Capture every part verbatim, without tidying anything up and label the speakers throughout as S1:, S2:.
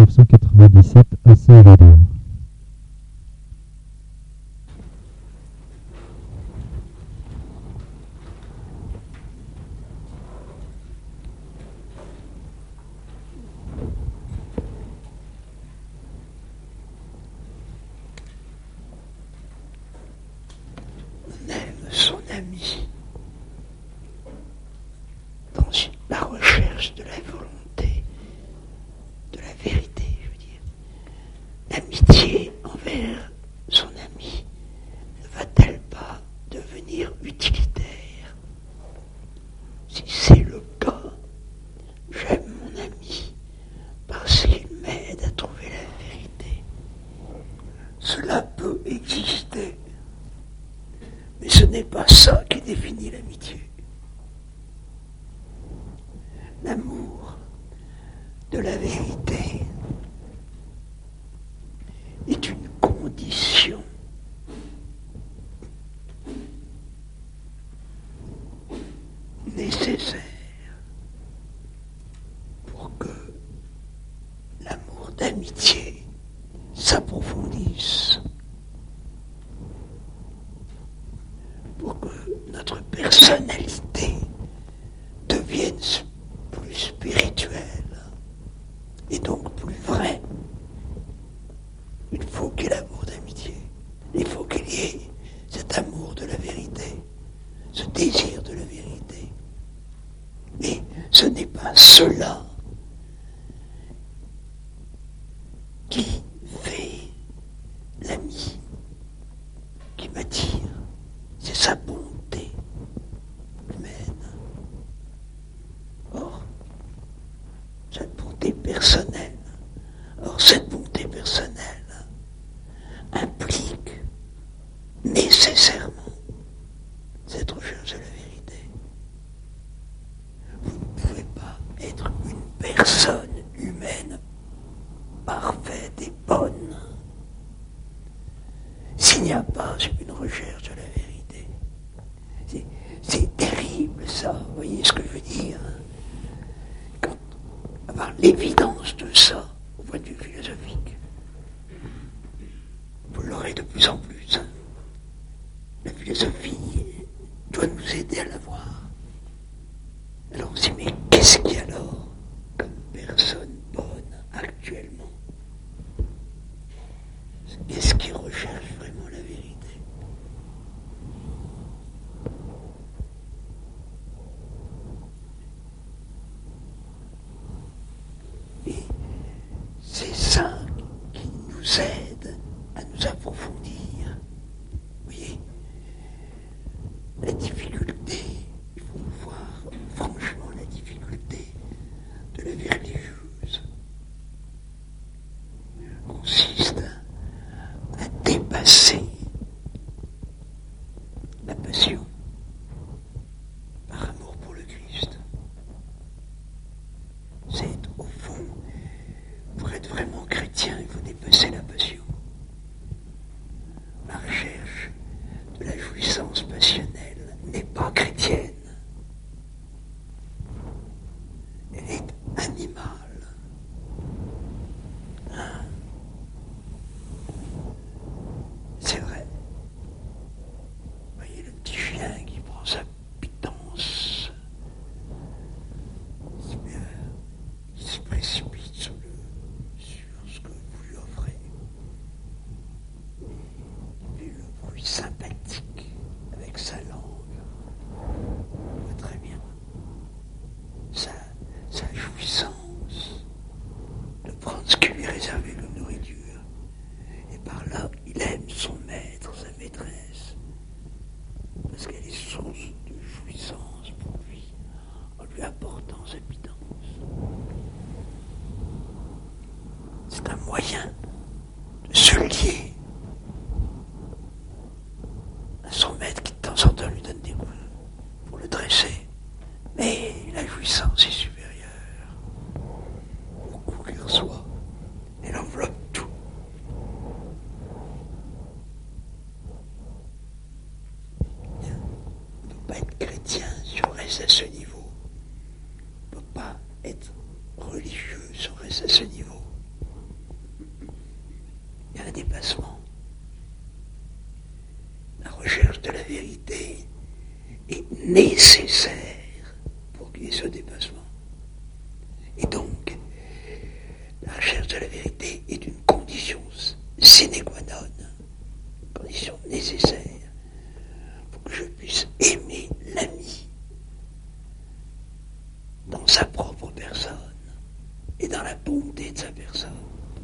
S1: neuf cent quatre-vingt-dix-sept à Saint-Gaudens.
S2: On aime son ami dans la recherche de la volonté, de la vérité, je veux dire. L'amitié envers son ami ne va-t-elle pas devenir utilitaire? Si c'est le cas, j'aime mon ami parce qu'il m'aide à trouver la vérité. Cela peut exister, mais ce n'est pas ça qui définit l'amitié. L'amour de la vérité est une condition nécessaire pour que l'amour d'amitié s'approfondisse, pour que notre personnalité devienne plus spirituelle et donc plus vraie. Il faut qu'il y ait l'amour d'amitié. Il faut qu'il y ait cet amour de la vérité, ce désir de la vérité. Mais ce n'est pas cela qui fait l'ami, qui m'attire. C'est sa bonté humaine. Or, cette bonté personnelle, or cette bonté personnelle implique nécessairement cette recherche de la vérité. Vous ne pouvez pas être une personne humaine parfaite et bonne s'il n'y a pas une recherche de la vérité. C'est, c'est terrible ça, vous voyez ce que je veux dire? Quand, avoir l'évidence de ça, au point de vue philosophique, vous l'aurez de plus en plus. Hein. La philosophie doit nous aider à la voir. Alors on se dit, mais qu'est-ce qu'il y a alors comme personne bonne actuellement? Qu'est-ce qui recherche vraiment la vérité? Et c'est ça qui nous aide à nous approfondir. Vous voyez, la difficulté, il faut voir franchement la difficulté de la vie religieuse consiste à dépasser la passion par amour pour le Christ. C'est au fond, pour être vraiment chrétien, il faut dépasser la passion. La recherche de la jouissance passionnelle n'est pas chrétienne. Elle est animale. Hein? C'est vrai. Vous voyez le petit chien qui prend sa pitance, il se précipite sur, le, sur ce que vous lui offrez. Il fait le bruit sympathique avec sa langue. On voit très bien sa, sa jouissance de prendre ce qui lui est réservé comme nourriture. Et par là, il aime son maître, sa maîtresse, parce qu'elle est source de jouissance pour lui, en lui apportant sa pitance. C'est un moyen de se lier à son maître qui de temps en temps lui donne des coups pour le dresser. Mais la jouissance est supérieure au coup qu'il reçoit. Elle enveloppe tout. On ne peut pas être chrétien si on reste à ce niveau. On ne peut pas être religieux si on reste à ce niveau. recherche de la vérité est nécessaire pour qu'il y ait ce dépassement. Et donc, la recherche de la vérité est une condition sine qua non, une condition nécessaire pour que je puisse aimer l'ami dans sa propre personne et dans la bonté de sa personne.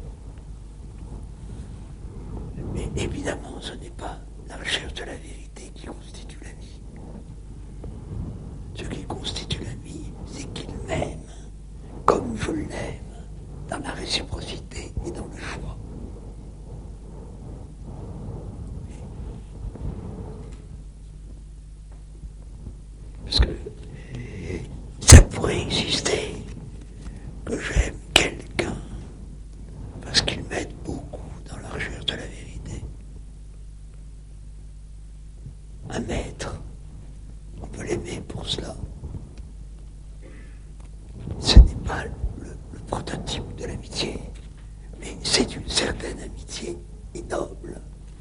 S2: Mais évidemment, ce n'est pas la recherche de la vérité qui constitue l'ami. Ce qui constitue l'ami, c'est qu'il m'aime comme je l'aime, dans la réciprocité et dans le choix. Parce que ça pourrait exister que j'aime quelqu'un parce qu'il m'aide beaucoup dans la recherche de la vérité. Un maître, on peut l'aimer pour cela. Ce n'est pas le, le prototype de l'amitié, mais c'est une certaine amitié et noble.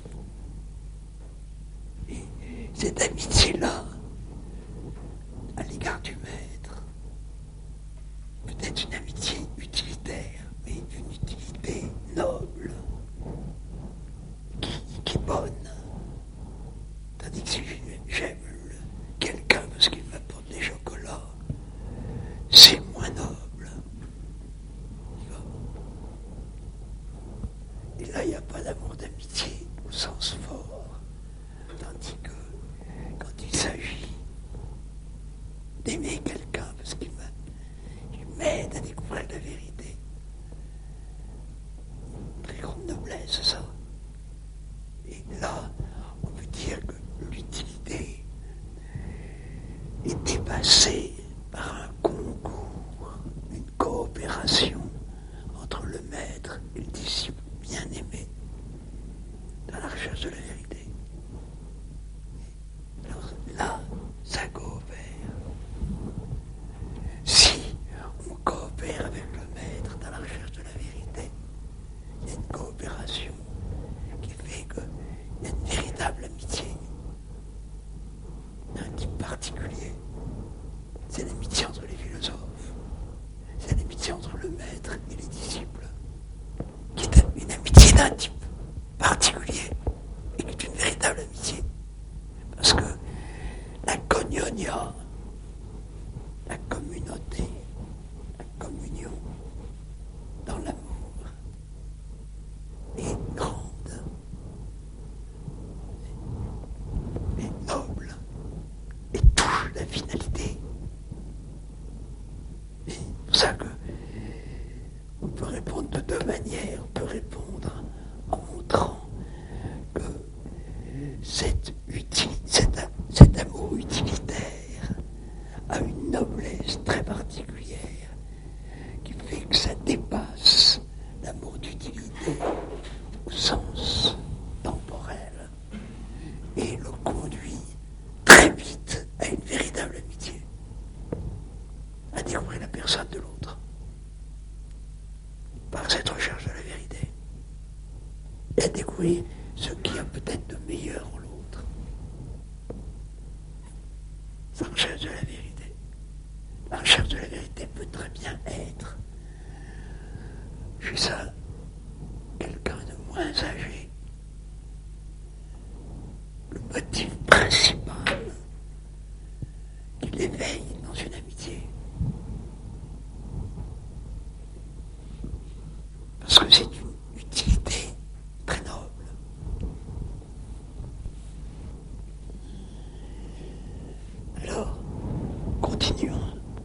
S2: Et cette amitié-là, à l'égard du maître, peut-être une amitié utilitaire, mais d'une utilité noble, qui, qui est bonne. Tandis que si j'aime quelqu'un parce qu'il m'apporte des chocolats, c'est moins noble. Et là, il n'y a pas d'amour d'amitié au sens fort. Tandis que quand il s'agit d'aimer quelqu'un parce qu'il m'aide à découvrir la vérité, très grande noblesse, ça. Et là, on peut dire que l'utilité est dépassée par un concours, une coopération entre le maître et le disciple bien-aimé dans la recherche de la vérité. Alors là, ça coopère. Si on coopère avec le maître dans la recherche de la vérité, il y a une coopération qui fait qu'il y a une véritable amitié d'un type particulier. C'est l'amitié entre les philosophes, c'est l'amitié entre le maître et les disciples, qui est une amitié d'un type particulier et qui est une véritable amitié. Parce que la koinonia, la communauté, la communion dans l'amour est grande et noble et touche la finalité. Et c'est pour ça que on peut répondre de deux manières. On peut répondre en montrant que cet, uti- cet, cet amour utilitaire a une noblesse très particulière qui fait que ça dépasse l'amour d'utilité au sens temporel et le conduit très vite à une véritable amitié, à découvrir la personne de l'autre par cette recherche de la vérité et à découvrir ce qu'il y a peut-être de meilleur en l'autre. La recherche de la vérité. La recherche de la vérité peut très bien être chez un quelqu'un de moins âgé. Le motif principal qui l'éveille dans une amitié. Parce que c'est une utilité très noble. Alors, continuons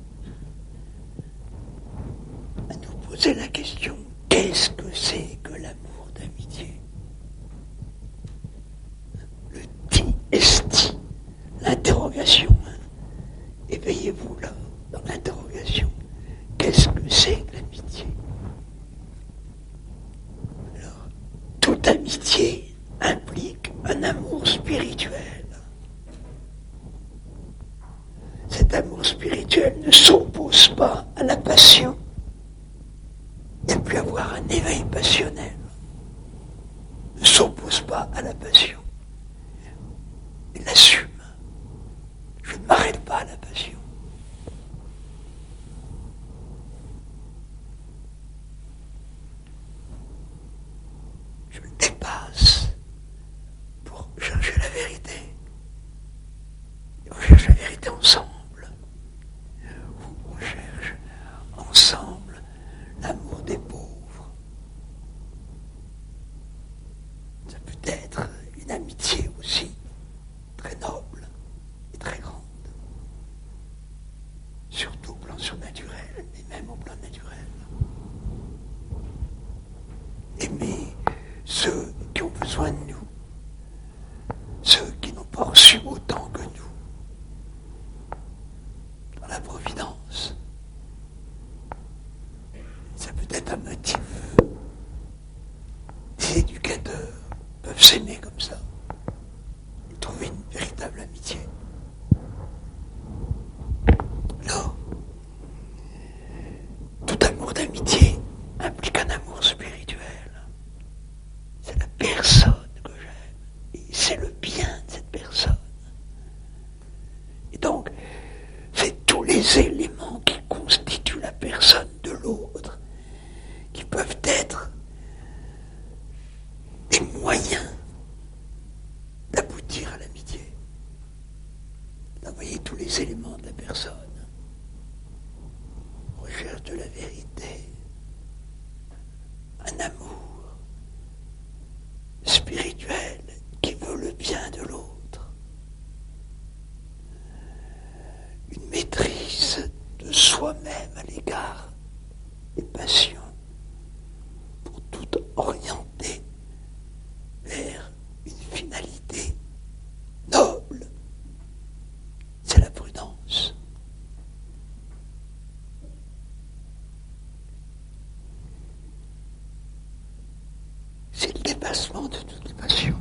S2: à nous poser la question, qu'est-ce que c'est que l'amour d'amitié? Le ti esti, l'interrogation. Éveillez-vous là, dans l'interrogation. Qu'est-ce que c'est que l'amitié? Alors, toute amitié implique un amour spirituel. Cet amour spirituel ne s'oppose pas à la passion. Il peut y avoir un éveil passionnel. Ne s'oppose pas à la passion. Et il l'assume. Je ne m'arrête pas à la passion. Je le dépasse pour chercher la vérité. Et on cherche la vérité ensemble. On cherche ensemble l'amour des pauvres. Ça peut être une amitié aussi très noble et très grande. Surtout au plan surnaturel, mais même au plan naturel. Aimer ceux qui ont besoin de nous, ceux qui n'ont pas reçu autant que nous, dans la providence. Ça peut être un motif. Les éducateurs peuvent s'aimer comme ça et trouver une véritable amitié. Alors, tout amour d'amitié implique un amour spirituel. C'est la personne que j'aime et c'est le bien de cette personne. Et donc, c'est tous les éléments qui constituent la personne de l'autre qui peuvent être des moyens d'aboutir à l'amitié. D'envoyer tous les éléments de la personne. Recherche de la vérité. Un amour spirituel qui veut le bien de l'autre. Une maîtrise de soi-même à l'égard des passions pour tout orienter vers une finalité noble. C'est la prudence. C'est le dépassement de toutes les passions.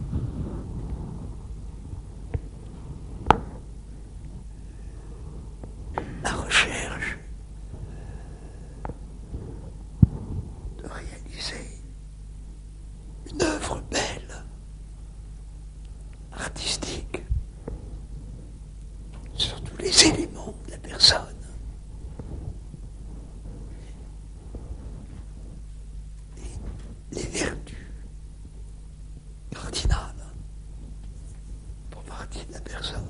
S2: La recherche de réaliser une œuvre belle, artistique, sur tous les éléments de la personne. Et les vertus cardinales pour partie de la personne.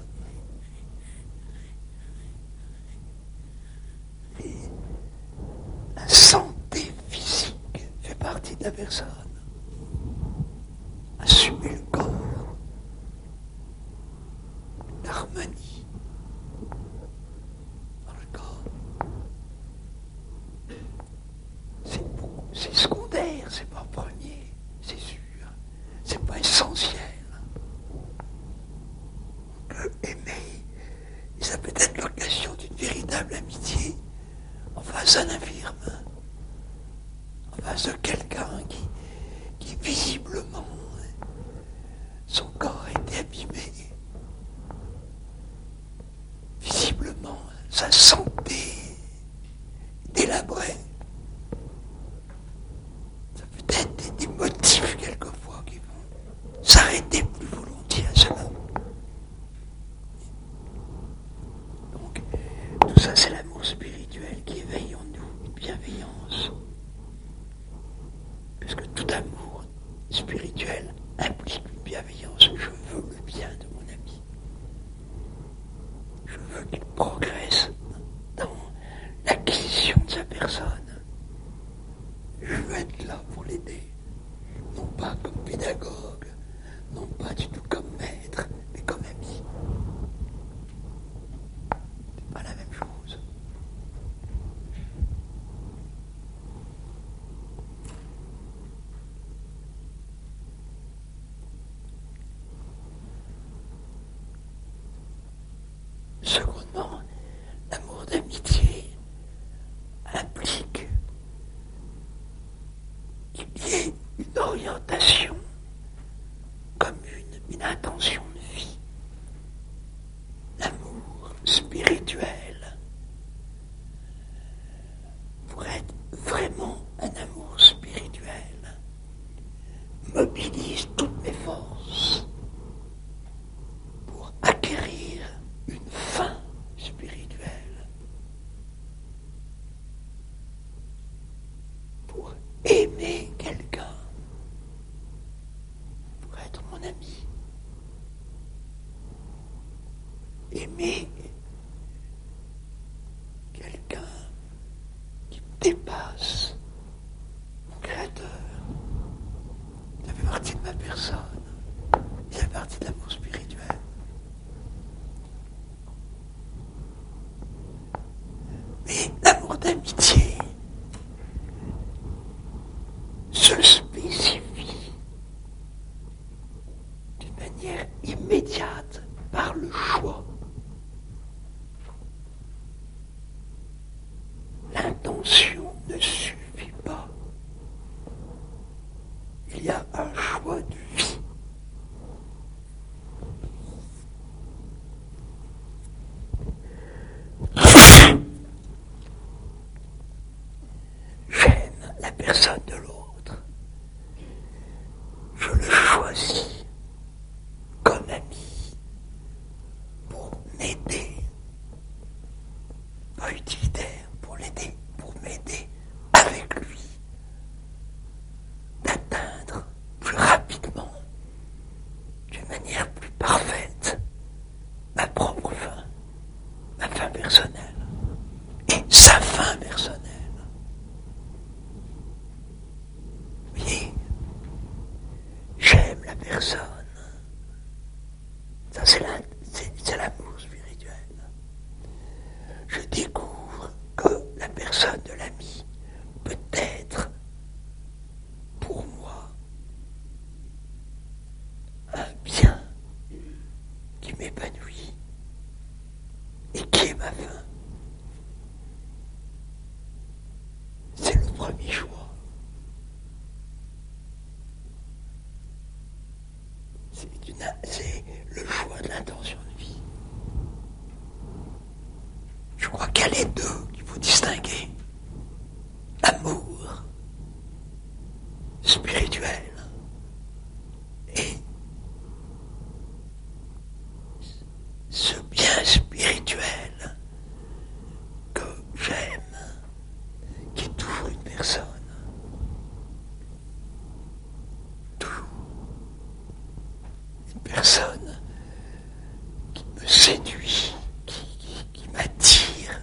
S2: Et la santé physique fait partie de la personne. Assumer le corps, l'harmonie dans le corps. C'est beaucoup, c'est secondaire, c'est pas premier, c'est sûr. C'est pas essentiel. On peut aimer, et ça peut être l'occasion d'une véritable amitié en face d'un infirme, en face de quelqu'un qui, qui visiblement son corps a été abîmé. Visiblement, sa santé est délabrée. Ça peut être des, des motifs quelquefois qui vont s'arrêter plus volontiers à cela. Donc, tout ça, c'est l'amour spirituel qui éveille en nous une bienveillance. Puisque tout amour spirituel implique une bienveillance. Je veux le bien de mon ami. Je veux qu'il progresse dans l'acquisition de sa personne. Je veux être là pour l'aider. Non pas comme pédagogue, non pas du tout comme maître, mais comme ami. C'est pas la même chose. Secondement, l'amour d'amitié implique qu'il y ait une orientation commune, une intention de vie. L'amour spirituel, pour être vraiment un amour spirituel, mobilise toutes mes forces pour aimer quelqu'un qui dépasse mon Créateur. Ça fait partie de ma personne. Ça fait partie de l'amour spirituel. Mais l'amour d'amitié se spécifie d'une manière immédiate par le choix. L'intention ne suffit pas. Il y a un choix de vie. J'aime la personne de l'autre. Je le choisis comme ami pour m'aider, pas utilitaire, pour l'aider, pour m'aider avec lui d'atteindre plus rapidement, d'une manière plus parfaite, ma propre fin, ma fin personnelle et sa fin personnelle. Vous voyez, j'aime la personne. Ça, c'est, la, c'est, c'est l'amour spirituel. Je découvre que la personne de l'ami peut être pour moi un bien qui m'épanouit et qui est ma fin. C'est le premier choix. C'est, une, c'est le choix de l'intention de vie. Je crois qu'il y a les deux qu'il faut distinguer. L'amour spirituel et ce bien spirituel que j'aime, qui est toujours une personne. Toujours. Une personne qui me séduit, qui, qui, qui m'attire.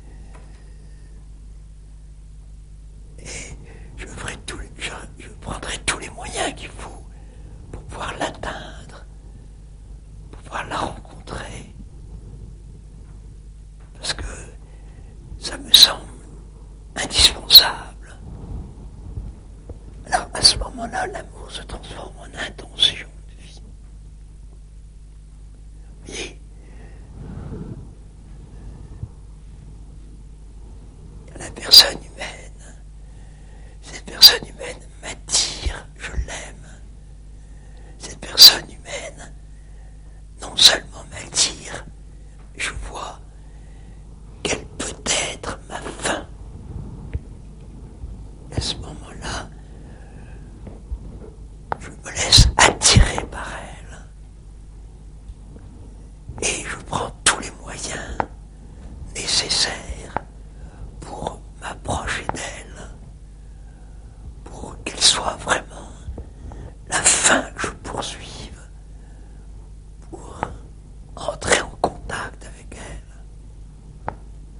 S2: Et je ferai tous les, je, je prendrai tous les moyens qu'il faut pour pouvoir l'atteindre, pour pouvoir la rencontrer. Parce que ça me semble indispensable. Alors à ce moment-là, l'amour se transforme en intention de vie. Vous voyez, la personne humaine, cette personne humaine m'attire, je l'aime. Cette personne humaine, non seulement m'attire, je vois qu'elle peut être ma fin. À ce moment-là, je me laisse attirer par elle. Et je prends tous les moyens nécessaires pour m'approcher d'elle, pour qu'elle soit vraiment la fin que je poursuive, pour entrer en contact avec elle.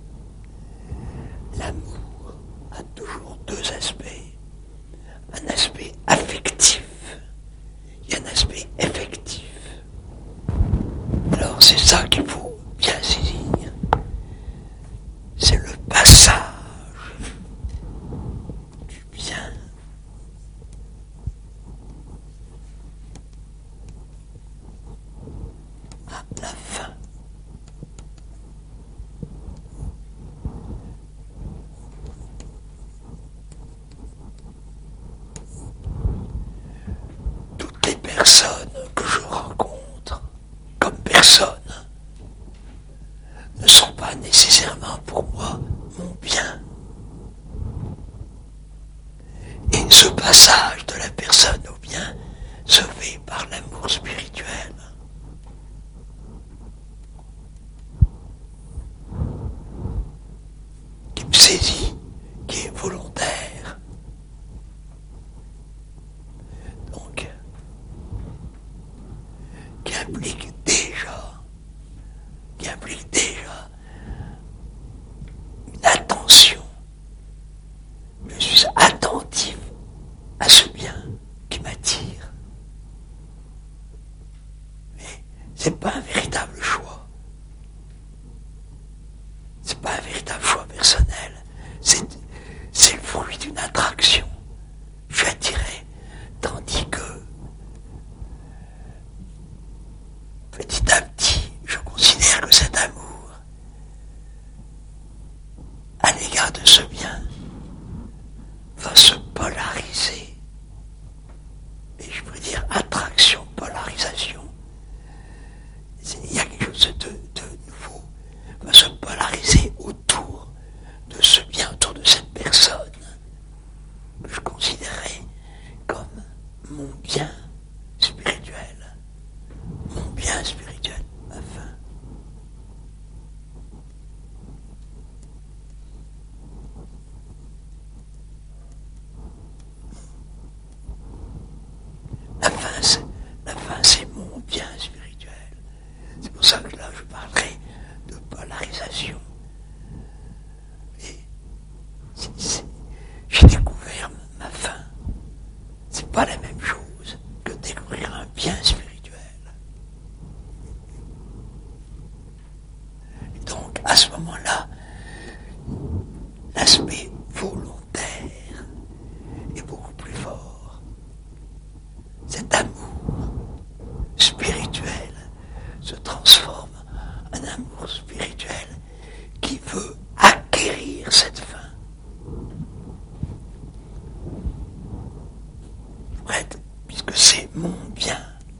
S2: L'amour a toujours deux aspects. Un aspect affectif et un aspect effectif. Alors c'est ça qu'il faut bien saisir. C'est le passage du bien à la fin. Toutes les personnes que je rencontre comme personne ne sont pas nécessairement pour moi mon bien. Et ce passage de la personne au bien se fait par l'amour spirituel. Qui me saisit, qui est volontaire. Donc, qui implique déjà, implique déjà une attention. Je suis attentif à ce bien qui m'attire. Mais c'est pas un véritable choix. C'est pas un véritable choix personnel. C'est, c'est le fruit d'une attraction. Je suis attiré, tandis que petit à petit, je considère que cet amour à l'égard de ce bien va se polariser. Et je peux dire attraction, polarisation. Il y a quelque chose de, de nouveau. Va se polariser autour de ce bien, autour de cette personne que je considérais comme mon bien spirituel. Mon bien spirituel, ma fin. La fin, c'est, la fin, c'est mon bien spirituel. C'est pour ça que là, je parlerai de polarisation. Et c'est, c'est, j'ai découvert ma fin. C'est pas la même chose que découvrir un bien spirituel. Et donc, à ce moment-là, l'aspect volontaire est beaucoup plus fort. Cet amour spirituel se transforme en amour spirituel qui veut acquérir cette fin. Pour être, puisque c'est mon bien.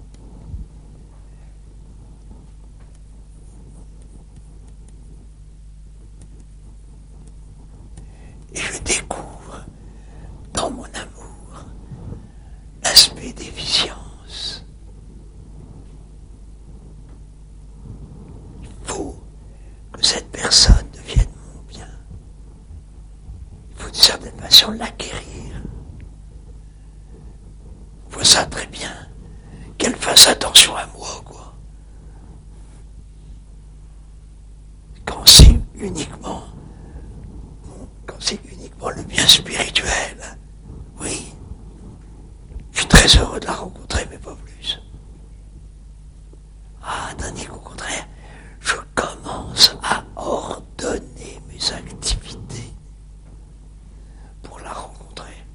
S2: Et je découvre dans mon amour l'aspect d'efficience. Il faut que cette personne devienne mon bien. Il faut d'une certaine façon l'acquérir. Il faut ça très bien, qu'elle fasse attention à moi, quoi. Quand c'est uniquement quand c'est uniquement le bien spirituel, oui, je suis très heureux de la rencontrer, mais pas plus. Ah, tandis qu'au contraire, je commence à ordonner mes activités pour la rencontrer.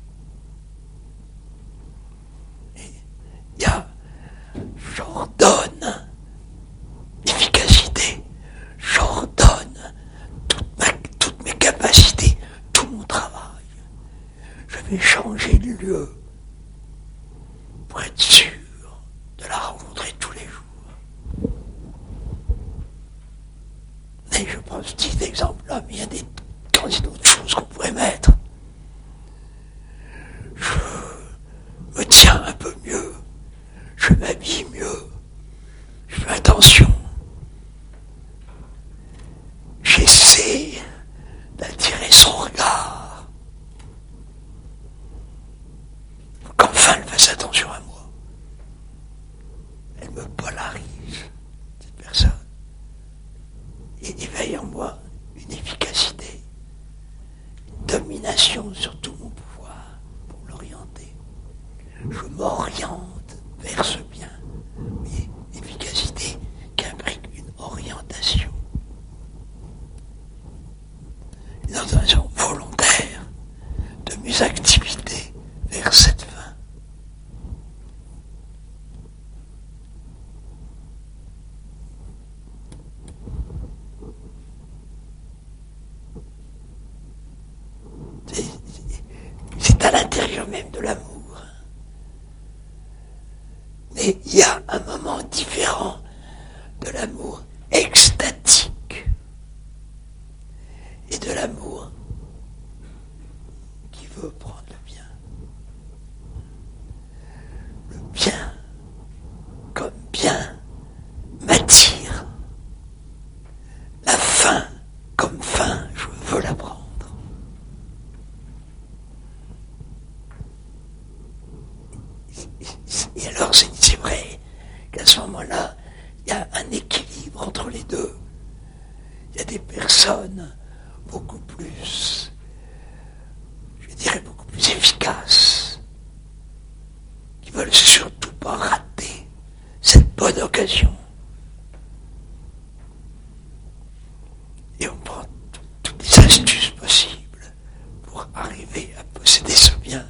S2: Et il y a, j'ordonne l'efficacité, j'ordonne toute ma, toutes mes capacités, tout mon travail. Je vais changer de lieu pour être sûr de la rencontrer tous les jours. Mais je prends ce petit exemple-là, mais il y a des tant d'autres choses qu'on pourrait mettre. Je me tiens un peu mieux, je m'habille mieux, je fais attention. J'essaie d'attirer son regard. Qu'enfin elle fasse attention à moi. Elle me polarise, cette personne. Et éveille en moi une efficacité, une domination sur tout mon pouvoir pour l'orienter. Je m'oriente vers ce bien, mais une efficacité qui implique une orientation. Une orientation volontaire de mes activités vers cette fin. C'est, c'est à l'intérieur même de l'amour. Mais il y a un moment différent de l'amour extatique et de l'amour qui veut prendre le bien. Le bien, comme bien, m'attire. La fin, comme fin, je veux la prendre. Et alors, c'est, c'est vrai qu'à ce moment-là, il y a un équilibre entre les deux. personnes beaucoup plus, je dirais beaucoup plus efficaces, qui veulent surtout pas rater cette bonne occasion. Et on prend toutes les astuces possibles pour arriver à posséder ce bien.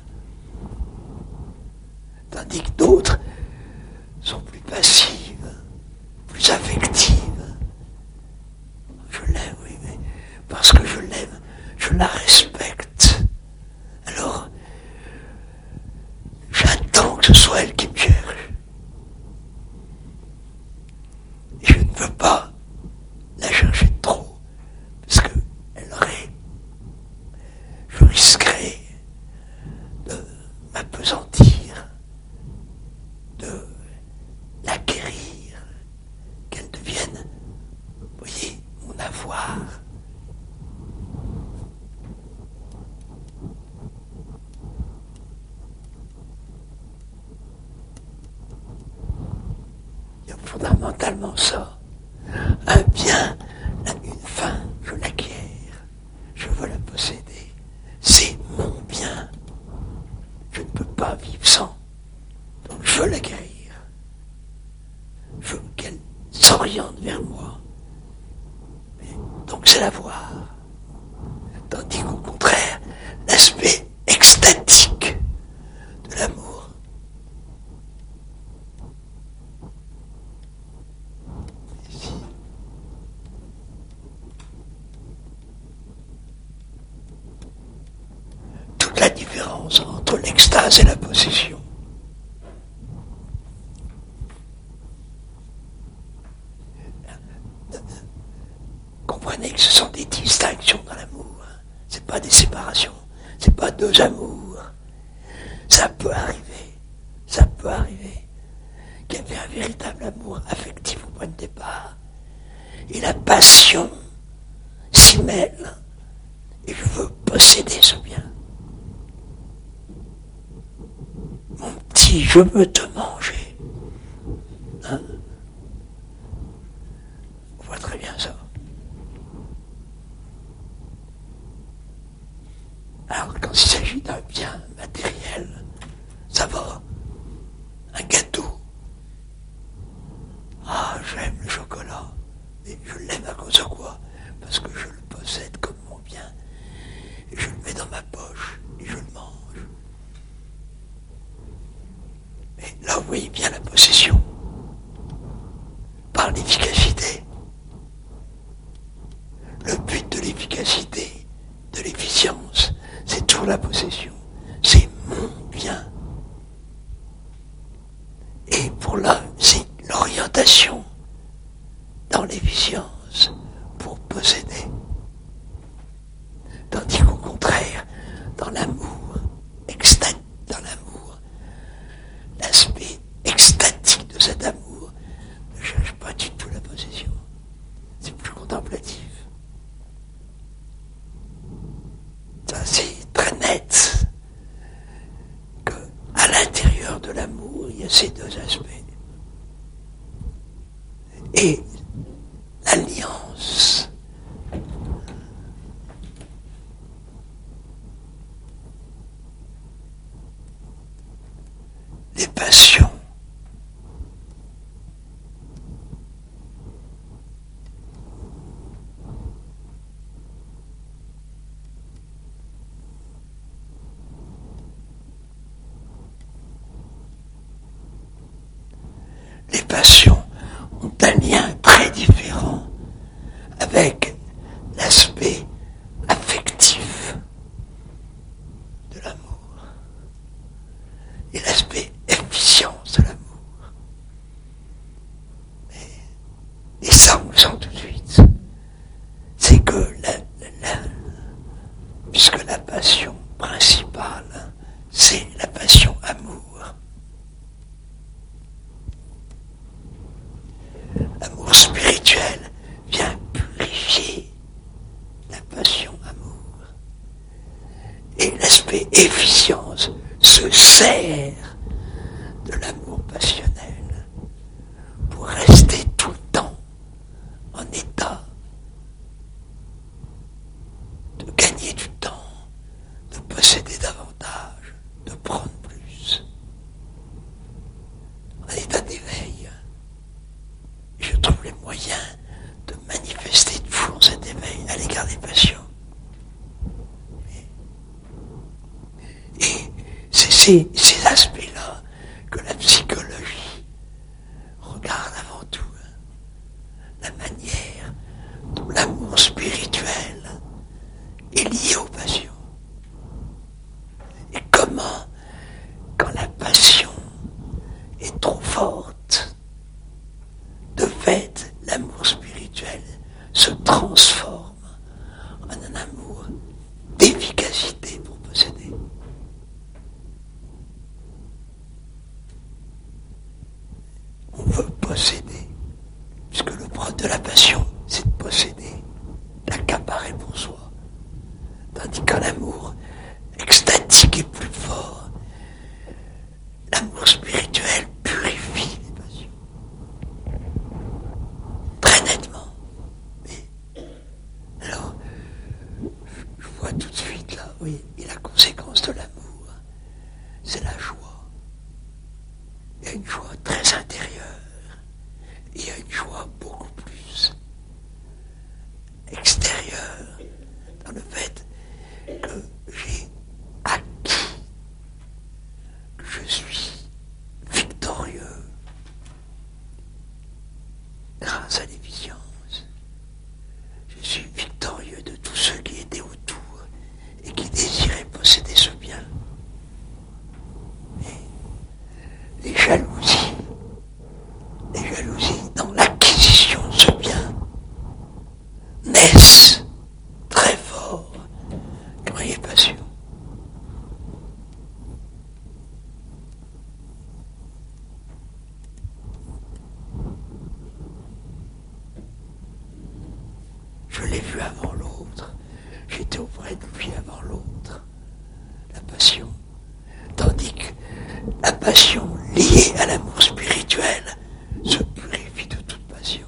S2: Tandis que d'autres sont plus passives, plus affectives. Je l'aime, oui, mais parce que je l'aime, je la respecte. Alors, j'attends que ce soit elle qui me cherche. Et je ne veux pas la chercher trop, parce que elle aurait, je risquerais de m'appesantir, de l'acquérir, qu'elle devienne, vous voyez, mon avoir. Il y a fondamentalement ça. Un bien a une fin, je l'acquiers, je veux la posséder. C'est mon bien. Je ne peux pas vivre sans. Donc je veux l'acquérir. Je veux qu'elle s'oriente vers moi. Mais, donc c'est l'avoir. Tandis qu'au contraire, l'aspect extatique de l'amour, ici, toute la différence entre l'extase et la possession. Comprenez que ce sont des distinctions dans l'amour. Hein. C'est pas des séparations. C'est pas deux amours. Ça peut arriver. Ça peut arriver qu'il y avait un véritable amour affectif au point de départ. Et la passion s'y mêle. Et je veux posséder ce bien. Mon petit, je veux te manger. Hein? On voit très bien ça. Alors quand il s'agit d'un bien matériel, ça va. Un gâteau. Ah, j'aime le chocolat. Mais je l'aime à cause de quoi? Parce que je le possède comme mon bien. Et je le mets dans ma poche et je le mange. Mais là, vous voyez bien la possession. Par l'efficacité. Le but de l'efficacité, de l'efficience, c'est toujours la possession. C'est mon bien. Et pour là, c'est l'orientation dans l'efficience pour posséder. Tandis qu'au contraire, dans l'amour, extat, dans l'amour, l'aspect extatique de cet amour ne cherche pas du tout la possession. C'est plus contemplatif. Ça, c'est très net que à l'intérieur de l'amour, il y a ces deux aspects. Et l'alliance, les passions, les passions ont un lien très différent avec l'aspect affectif de l'amour et l'aspect efficience de l'amour. Et, et ça, on le sent tout de suite. C'est que la, la, puisque la passion principale, c'est la passion amour. L'amour spirituel vient purifier la passion amour. Et l'aspect efficience se sert de l'amour passionnel pour rester tout le temps en état des passions. Et c'est ces, ces aspects-là que la psychologie regarde avant tout. La manière dont l'amour spirituel est lié aux passions. Et comment, quand la passion est trop forte, de fait, l'amour spirituel se transforme en un amour d'efficacité pour posséder. On veut posséder, puisque le propre de la passion, c'est de posséder, d'accaparer pour soi. Tandis qu'un amour extatique est plus fort, l'amour spirituel purifie les passions. Très nettement. Mais, alors, je vois tout de suite là, oui, et la conséquence de l'amour, c'est la joie. Il y a une joie très intérieure. Il y a une joie beaucoup plus extérieure dans le fait que j'ai acquis, que je suis victorieux grâce à l'efficience. Je suis victorieux de tous ceux qui étaient autour et qui désiraient posséder ce bien. Mais les jalousies, les jalousies dans l'acquisition de ce bien naissent très fort quand il y a passion. Je l'ai vu avant l'autre, j'étais auprès de lui avant l'autre, la passion. Tandis que la passion liée à l'amour spirituel se purifie de toute passion.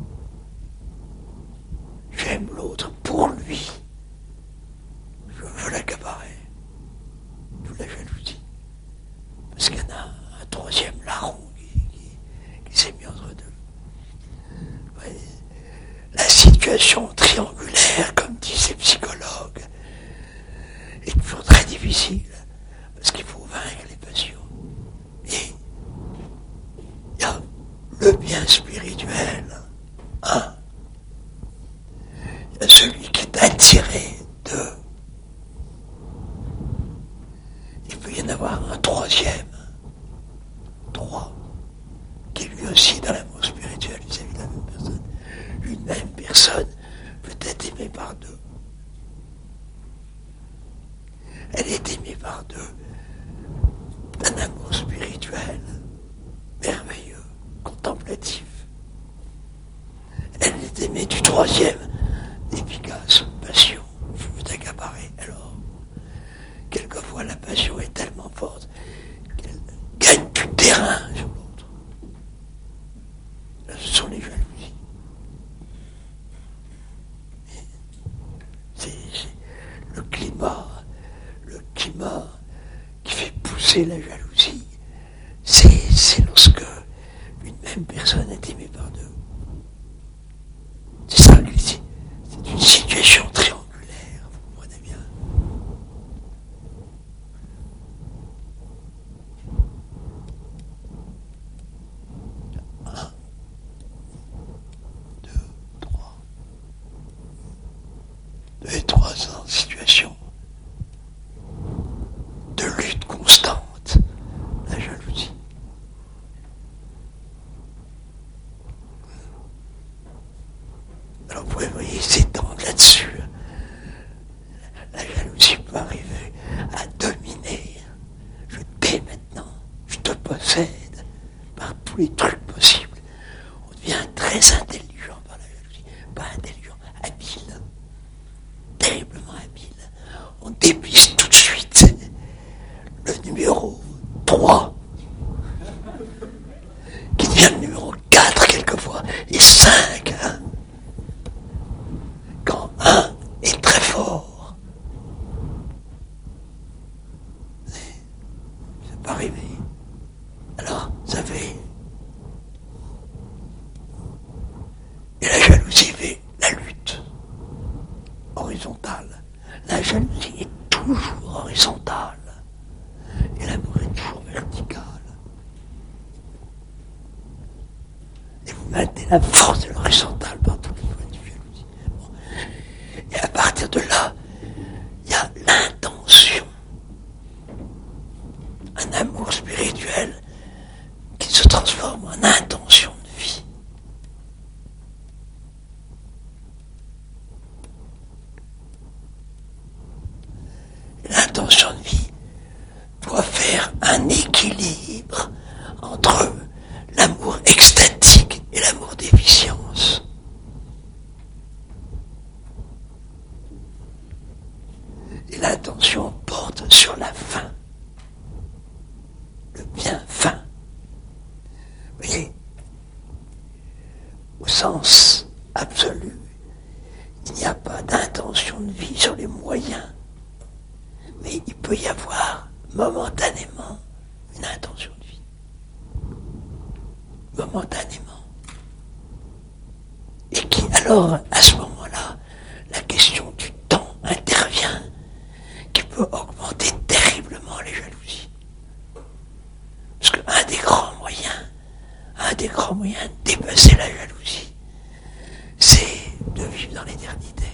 S2: J'aime l'autre pour lui. Je veux l'accaparer. D'où la jalousie. Parce qu'il y en a un troisième larron qui, qui, qui s'est mis entre deux. Ouais. La situation triangulaire, comme disent les psychologues, est toujours très difficile. Parce qu'il faut vaincre les passions. Et il y a le bien spirituel. Un. Il y a celui qui est attiré de. Il peut y en avoir un troisième. Trois. Qui lui aussi dans l'amour spirituel vis-à-vis de la même personne. Une même personne peut être aimée par deux. Elle est aimée par deux. Un amour spirituel merveilleux, contemplatif. Elle est aimée du troisième, efficace, passion. Je veux t'accaparer. Alors, quelquefois la passion est tellement forte qu'elle gagne du terrain sur l'autre. Là, ce sont les jalousies. C'est, c'est le climat, le climat qui fait pousser la jalousie. C'est, c'est lorsque une même personne est aimée par deux. C'est ça, c'est, c'est une situation triangulaire, vous comprenez bien. Un, deux, trois. Deux et trois ans, situation de lutte constante, la jalousie. Alors vous voyez, s'étendre là-dessus. La jalousie peut arriver à dominer. Je t'ai maintenant, je te possède par tous les trucs possibles. On devient très intelligent par la jalousie. Pas intelligent, habile. Terriblement habile. On dépiste tout de suite le numéro trois, qui devient le numéro quatre quelquefois, et cinq, hein. Quand un est très fort, c'est pas arrivé. Alors, ça fait. Et la jalousie fait la et la force de l'horizontale par tous les points de jalousie. Bon. Et à partir de là, il y a l'intention. Un amour spirituel qui se transforme en intention de vie. L'intention de vie doit faire un équilibre entre l'amour extatique et l'amour d'efficience. Et l'intention porte sur la fin, le bien fin. Vous voyez, au sens absolu, il n'y a pas d'intention de vie sur les moyens, mais il peut y avoir momentanément une intention de vie. Momentanément. Et qui, alors, à ce moment-là, la question du temps intervient, qui peut augmenter terriblement les jalousies. Parce qu'un des grands moyens, un des grands moyens de dépasser la jalousie, c'est de vivre dans l'éternité.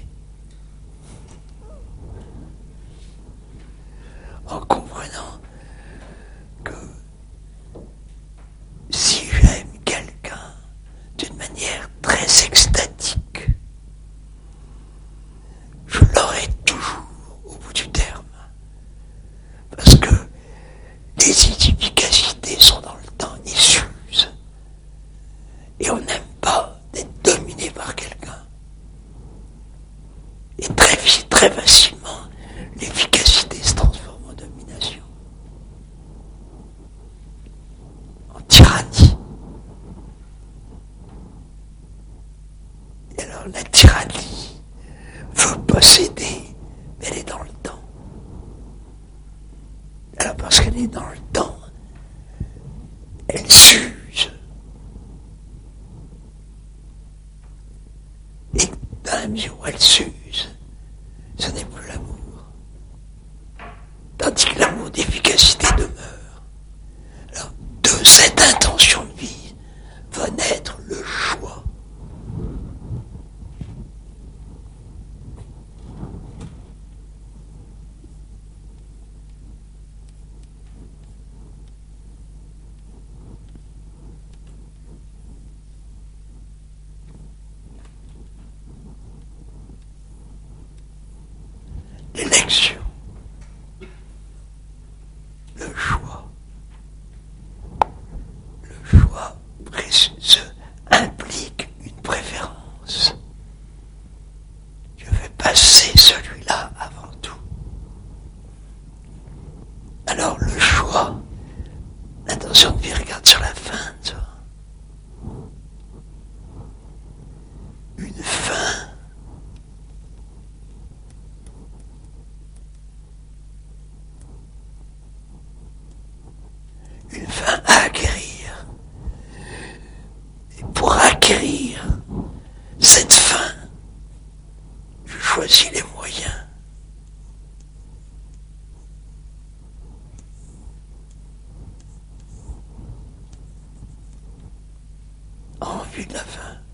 S2: En comprenant que si j'aime quelqu'un d'une manière très extatique, je l'aurai toujours au bout du terme. Parce que les efficacités sont dans le temps, ils s'usent. Et on n'aime pas d'être dominé par quelqu'un. Et très vite, très facilement, l'efficacité se transforme en domination. En tyrannie. Et alors la tyrannie veut posséder, mais elle est dans le temps. Alors parce qu'elle est dans le temps, elle s'use. Et dans la mesure où elle s'use, ce n'est plus l'amour. Tandis que l'amour d'efficacité demeure. Alors, de cette intention de vie va naître le choix. L'élection, le choix, le choix implique une préférence. Je vais passer celui-là avant tout. Alors le choix, l'intention de vie regarde sur la fin, ça. Une fin. Une fin à acquérir. Et pour acquérir cette fin, je choisis les moyens. En vue de la fin.